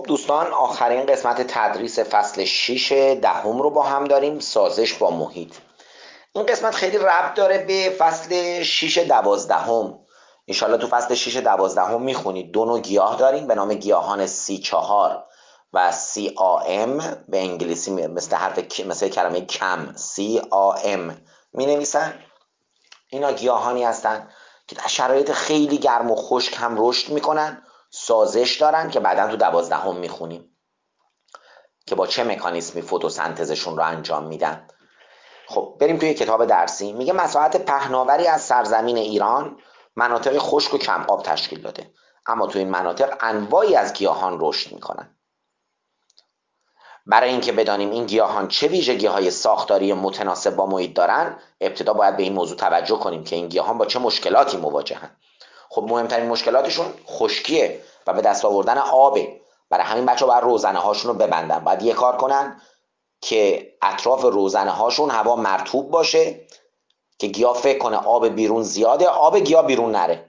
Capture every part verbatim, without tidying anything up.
خب دوستان، آخرین قسمت تدریس فصل شش دهم رو با هم داریم، سازش با محیط. این قسمت خیلی ربط داره به فصل شش دوازدهم. انشالله تو فصل شش دوازدهم میخونید. دو نوع گیاه داریم به نام گیاهان سی چهار و سی آ ام، به انگلیسی مثل حرف مثل کلمه کم سی آ ام می نویسن. اینا گیاهانی هستن که در شرایط خیلی گرم و خشک هم رشد میکنن، سازش دارن که بعدا تو دوازدهم میخونیم که با چه مکانیزمی فتوسنتزشون رو انجام میدن. خب بریم توی کتاب درسی. میگه مساحت پهناوری از سرزمین ایران مناطق خشک و کم آب تشکیل داده، اما تو این مناطق انواعی از گیاهان رشد میکنن. برای اینکه بدانیم این گیاهان چه ویژگی‌های ساختاری متناسب با محیط دارن، ابتدا باید به این موضوع توجه کنیم که این گیاهان با چه مشکلاتی مواجهن. خب مهمترین مشکلاتشون خشکیه و به دست آوردن آبه. برای همین بچه‌ها باید روزنه هاشون رو ببندن. باید یه کار کنن که اطراف روزنه هاشون هوا مرطوب باشه که گیاه فکر کنه آب بیرون زیاده، آب گیاه بیرون نره.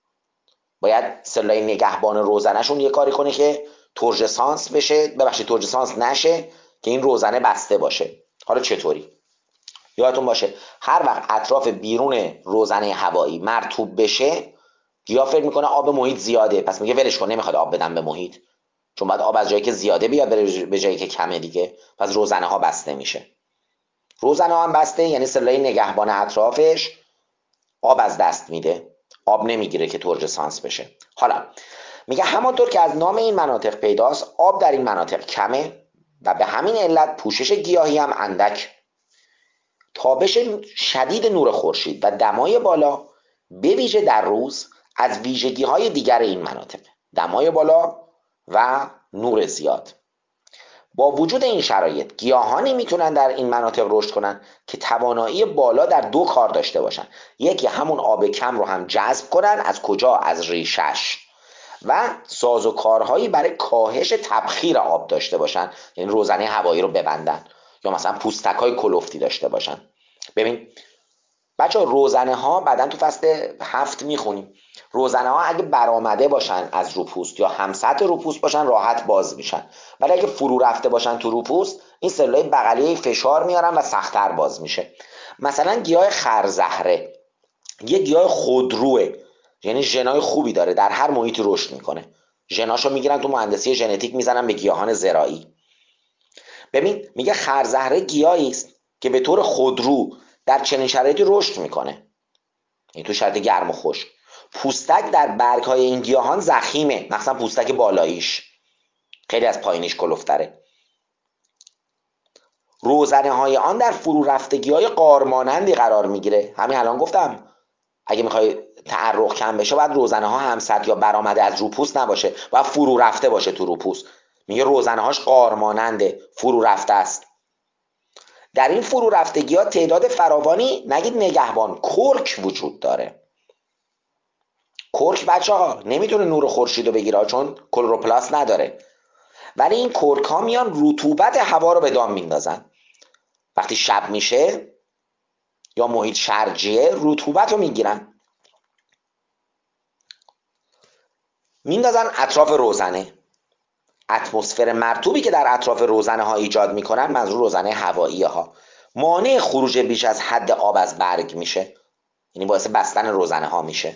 باید سلولای نگهبان روزنهشون یه کاری کنه که تورژسانس بشه، ببخشید تورژسانس نشه، که این روزنه بسته باشه. حالا چطوری؟ یادتون باشه هر وقت اطراف بیرون روزنه هوایی مرطوب بشه، گیاه فکر میکنه آب محیط زیاده، پس میگه ولش کن، نمیخواد آب بدم به محیط، چون بعد آب از جایی که زیاده بیاد بره به جایی که کمه دیگه. پس روزنه ها بسته میشه. روزنه ها هم بسته یعنی سلولای نگهبان اطرافش آب از دست میده، آب نمیگیره که تورژسانس بشه. حالا میگه همانطور که از نام این مناطق پیداست، آب در این مناطق کمه و به همین علت پوشش گیاهی هم اندک. تابش شدید نور خورشید و دمای بالا به ویژه در روز از ویژگی های دیگر این مناطق، دمای بالا و نور زیاد. با وجود این شرایط گیاهانی میتونن در این مناطق رشد کنن که توانایی بالا در دو کار داشته باشن. یکی همون آب کم رو هم جذب کنن. از کجا؟ از ریشش. و سازوکارهایی برای کاهش تبخیر آب داشته باشن، یعنی روزنه هوایی رو ببندن، یا مثلا پوستک های کلفتی داشته باشن. ببین بچه ها، روزنه ها بعدن تو فصل هفت میخونیم، روزنه ها اگه برآمده باشن از روپوست یا همسطح روپوست باشن راحت باز میشن، ولی اگه فرو رفته باشن تو روپوست، این سلولای بغلیه فشار میارن و سخت‌تر باز میشه. مثلا گیاه خرزهره یه گیاه خودروه، یعنی ژنای خوبی داره، در هر محیطی رشد میکنه. ژناشو میگیرن تو مهندسی ژنتیک میزنن به گیاهان زراعی. ببین میگه خرزهره گیاهی است که به طور خودرو در چنین شرایطی رشد میکنه، این تو شرایط گرم و خشک. پوستک در برگ‌های این گیاهان ضخیمه، مثلا پوستک بالاییش خیلی از پایینیش کلفتره. روزنه های آن در فرو رفتگی‌های قارمانندی قرار میگیره. همین الان گفتم اگه میخوای تعرق کم بشه باید روزنه ها همسط یا برآمده از روپوست نباشه، باید فرو رفته باشه تو روپوست. میگه روزنه هاش قارماننده، فرو رفته است. در این فرو رفتگی ها تعداد فراوانی، نگید نگهبان، کرک وجود داره. کرک بچه ها نمیتونه نور خورشید رو بگیره چون کلروپلاست نداره، ولی این کرک ها میان رطوبت هوا رو به دام میندازن. وقتی شب میشه یا محیط شرجیه، رطوبت رو میگیرن میندازن اطراف روزنه. اتمسفر مرطوبی که در اطراف روزنه ها ایجاد میکنن، منظور روزنه هوایی ها، مانع خروج بیش از حد آب از برگ میشه، یعنی باعث بستن روزنه ها میشه.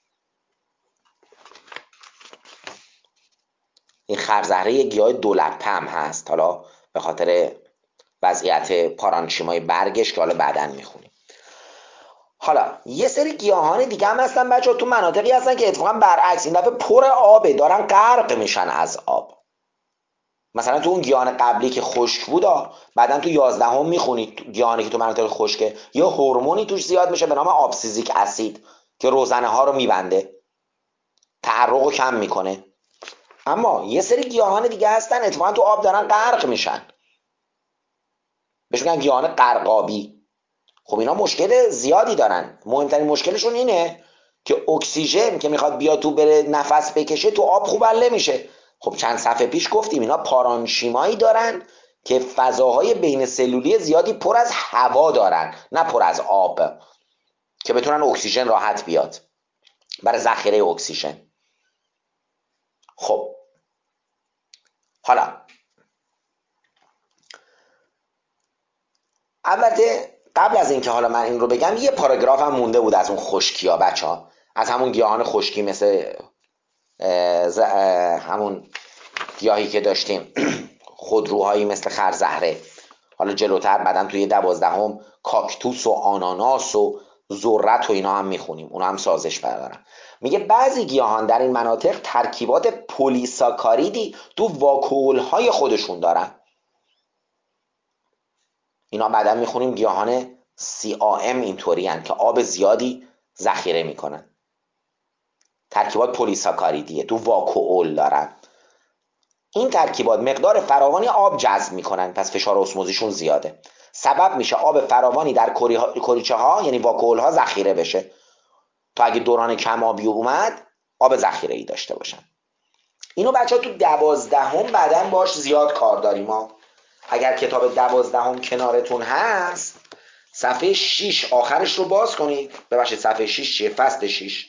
این خرزهره یک گیاه دولپه هم هست، حالا به خاطر وضعیت پارانشیمای برگش که حالا بعداً میخونیم. حالا یه سری گیاهان دیگه هم هستن بچه ها، تو مناطقی هستن که اتفاقا برعکس، این دفعه پر آبه، دارن غرق میشن از آب. مثلا تو اون گیاهان قبلی که خشک بود، بعدن تو یازدهم میخونید گیاهانی که تو مناطق خشکه یه هورمونی توش زیاد میشه به نام آبسیزیک اسید که روزنه ها رو میبنده، تعرق رو کم میکنه. اما یه سری گیاهان دیگه هستن اتفاقا تو آب دارن غرق میشن، بهش میگن گیاهان غرقابی. خب اینا مشکل زیادی دارن. مهمترین مشکلشون اینه که اکسیژن که میخواد بیاد تو بره نفس بکشه تو آب خوب حل نمیشه. خب چند صفحه پیش گفتیم اینا پارانشیمایی دارن که فضاهای بین سلولی زیادی پر از هوا دارن، نه پر از آب، که بتونن اکسیژن راحت بیاد برای ذخیره اکسیژن. خب حالا البته قبل از اینکه حالا من این رو بگم یه پاراگراف هم مونده بود از اون خشکی‌ها بچه‌ها، از همون گیاهان خشکی مثل همون گیاهی که داشتیم خودروهایی مثل خرزهره، حالا جلوتر بعدم توی دوازدهم کاکتوس و آناناس و ذرت و اینا هم میخونیم، اونا هم سازش بردارن. میگه بعضی گیاهان در این مناطق ترکیبات پلیساکاریدی تو واکولهای خودشون دارن. اینا بعدا میخونیم گیاهان سی آ ام اینطوری هن که آب زیادی ذخیره میکنن، ترکیبات پلیساکاریدیه، تو واکوول دارن. این ترکیبات مقدار فراوانی آب جذب میکنن، پس فشار اسموزیشون زیاده، سبب میشه آب فراوانی در کریچه ها یعنی واکوول ها ذخیره بشه تا اگه دوران کم آبی اومد آب ذخیره ای داشته باشن. اینو بچه ها تو دوازدهم بعدن باش زیاد کار داریم ما. اگر کتاب دوازدهم کنارتون هست صفحه شش آخرش رو باز کنید. ببخشید صفحه شش چیه؟ فصل شش،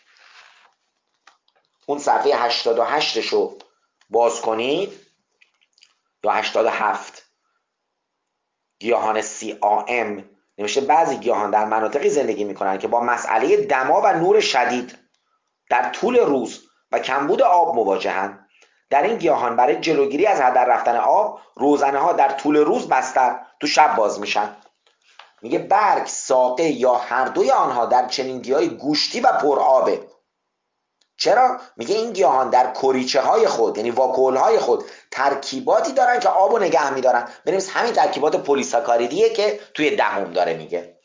اون صفحه هشتاد و هشت رو باز کنید یا هشتاد و هفت. گیاهان سی آ ام نمیشه بعضی گیاهان در مناطقی زندگی میکنن که با مسئله دما و نور شدید در طول روز و کمبود آب مواجهن. در این گیاهان برای جلوگیری از هدر رفتن آب روزنه ها در طول روز بستر، تو شب باز میشن. میگه برگ، ساقه یا هر دوی آنها در چنین گیاهی گوشتی و پرآبه. چرا؟ میگه این گیاهان در کریچه های خود یعنی واکول های خود ترکیباتی دارن که آبو نگه میدارن. بنویس همین ترکیبات پلیساکاریدیه که توی دهم داره میگه.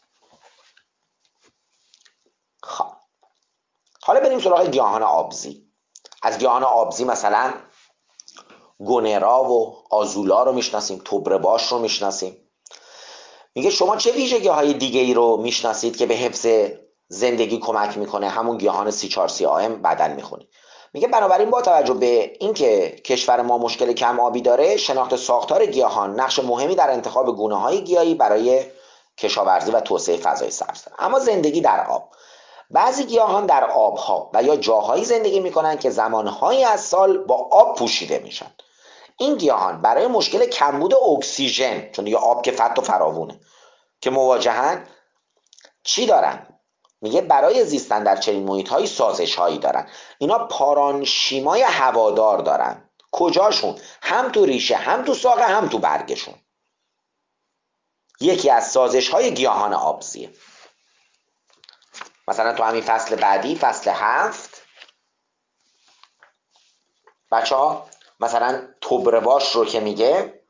خب حالا بریم سراغ گیاهان آبزی. از گیاهان آبزی مثلا گونرا و آزولا رو میشناسیم، تبرباش رو میشناسیم. میگه شما چه ویژگی های دیگه ای رو میشناسید که به حفظ زندگی کمک میکنه؟ همون گیاهان سی چهار سی آم بعدن میخونید. میگه بنابراین با توجه به اینکه کشور ما مشکل کم آبی داره، شناخت ساختار گیاهان نقش مهمی در انتخاب گونه های گیاهی برای کشاورزی و توسعه فضای سبز داره. اما زندگی در آب، بعضی گیاهان در آبها و یا جاهایی زندگی میکنن که زمانهایی از سال با آب پوشیده میشن. این گیاهان برای مشکل کمبود اکسیژن، چون دیگه آب که فت و فراوونه، که مواجهن چی دارن؟ میگه برای زیستن در چنین محیط‌هایی سازش‌هایی دارن. اینا پارانشیمای هوادار دارن. کجاشون؟ هم تو ریشه، هم تو ساقه، هم تو برگشون. یکی از سازش‌های گیاهان آبزیه. مثلا تو همین فصل بعدی، فصل هفت، بچه ها مثلا تبرباش رو که میگه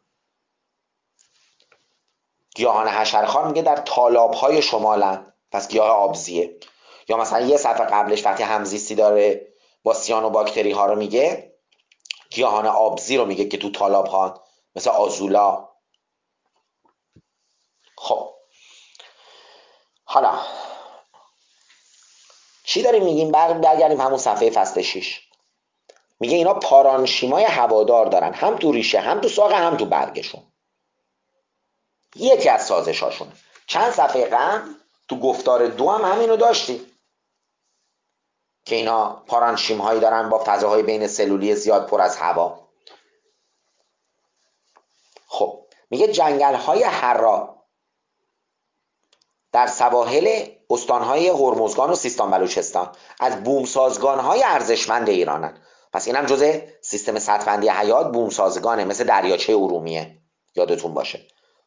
گیاهان حشرخوار، میگه در تالاب‌های شمالن، پس گیاه آبزیه. یا مثلا یه صفحه قبلش وقتی همزیستی داره با سیانوباکتری ها رو میگه، گیاهان آبزی رو میگه که تو تالاب ها مثل آزولا. خب حالا چی داریم میگیم؟ برگردیم همون صفحه فصل شش. میگه اینا پارانشیمای هوادار دارن، هم تو ریشه، هم تو ساقه، هم تو برگشون. یکی از سازش هاشون. چند صفحه قبل تو گفتار دو هم همینو داشتیم که اینا پارانشیم هایی دارن با فضاهای بین سلولی زیاد پر از هوا. خب میگه جنگل های حرا در سواحل استانهای هرمزگان و سیستان بلوچستان از بومسازگانهای ارزشمند ایرانن. پس اینم جزء سیستم سدفندی حیات بومسازگانه، مثل دریاچه ارومیه، یادتون باشه.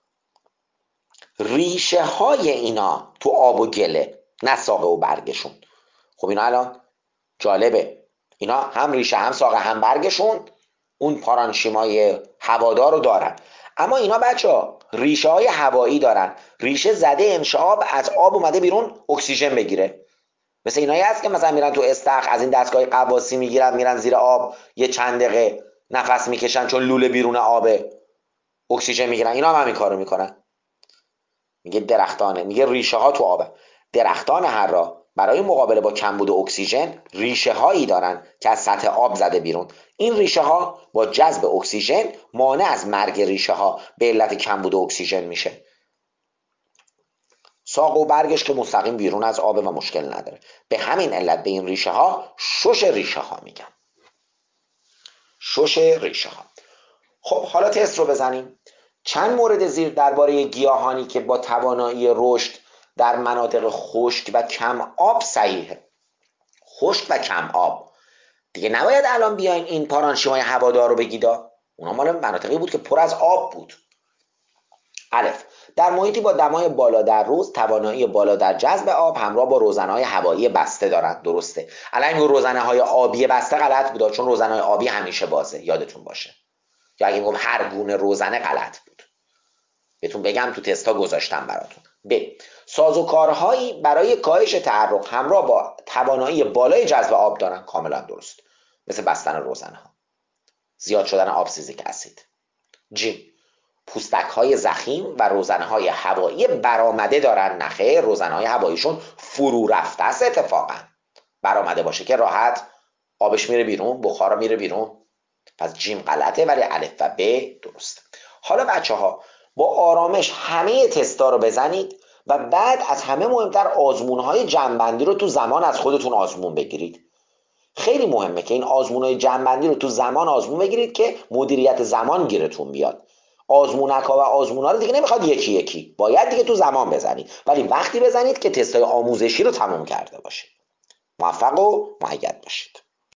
ریشه های اینا تو آب و گله، نه ساقه و برگشون. خب اینا الان جالبه، اینا هم ریشه، هم ساقه، هم برگشون اون پارانشیمای هوادار رو دارن. اما اینا بچه ها ریشه های هوایی دارن. ریشه زده انشعاب، از آب اومده بیرون اکسیژن بگیره. مثل اینایی هست که مثلا میرن تو استخر از این دستگاه قواسی میگیرن، میرن زیر آب یه چند دقیقه نفس میکشن چون لوله بیرون آبه، اکسیژن میگیرن. اینا هم همین کارو میکنن. میگه درختانه، میگه ریشه ها تو آبه. درختان حرا برای مقابله با کمبود اکسیژن ریشه هایی دارن که از سطح آب زده بیرون. این ریشه ها با جذب اکسیژن مانع از مرگ ریشه ها به علت کمبود اکسیژن میشه. ساق و برگش که مستقیم بیرون از آب و مشکل نداره. به همین علت به این ریشه ها شش ریشه ها میگن. شش ریشه ها. خب حالا تست رو بزنیم. چند مورد زیر درباره گیاهانی که با توانایی رشد در مناطق خشک و کم آب صحیحه. خشک و کم آب دیگه نباید الان بیاین این پارانشیمای هوادار رو بگیدا، اونا مال مناطقی بود که پر از آب بود. الف، در محیطی با دمای بالا در روز توانایی بالا در جذب آب همراه با روزنه‌های هوایی بسته دارند. درسته. الان این روزنه‌های آبی بسته غلط بود، چون روزنه‌های آبی همیشه بازه، یادتون باشه. یا اگه میگم هر گونه روزنه غلط بود. بهتون بگم تو تستا گذاشتم براتون. ب، سازوکارهایی برای کاهش تعرق همراه با توانایی بالای جذب آب دارن. کاملا درست. مثل بستن روزنه‌ها، زیاد شدن آبسیزیک اسید. ج، پوستک های ضخیم و روزنه های هوایی برآمده دارن. نخیر، روزنه های هواییشون فرو رفته است. اتفاقا برآمده باشه که راحت آبش میره بیرون، بخارا میره بیرون. پس جیم غلطه ولی الف و ب درسته. حالا بچه ها با آرامش همه تستا رو بزنید و بعد از همه مهمتر آزمون های جمع‌بندی رو تو زمان از خودتون آزمون بگیرید. خیلی مهمه که این آزمون های جمع‌بندی رو تو زمان آزمون بگیرید که مدیریت زمان گیرتون بیاد. آزمونک ها و آزمون ها رو دیگه نمیخواد یکی یکی، باید دیگه تو زمان بزنید، ولی وقتی بزنید که تستای آموزشی رو تموم کرده باشید. موفق و مؤید باشید.